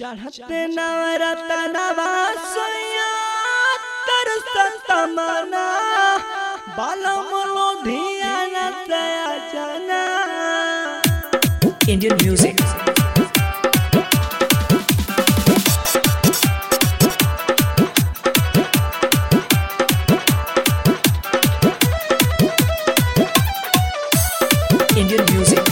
चढ़ते नवरतनवा सोया तरसत मना बालम लोधियाना तया जना Indian music. Indian music.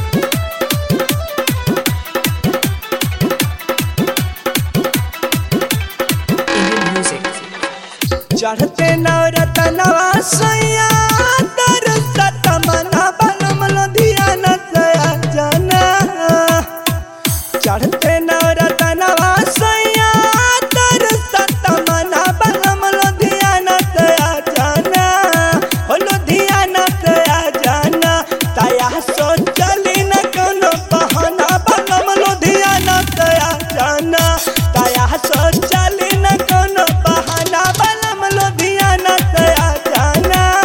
Indian music. चढ़ते नवरतनवा सोया तरसत मना बालम लोधियाना तया जना चढ़ते नवरतनवा सोया तरसत मना बालम लोधियाना तया जना हो लोधियाना तया जना तया सोचली न कोनो बहाना बालम लोधियाना तया जना तया सोचली न कोनो बहाना बालम लोधियाना तया जना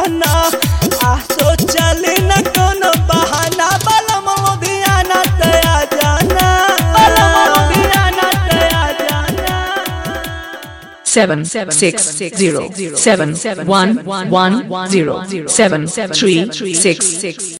जाना आसो चले न कोनो बहाना बलम लुधियाना तया जाना बलम लुधियाना तया जाना 760 71110 736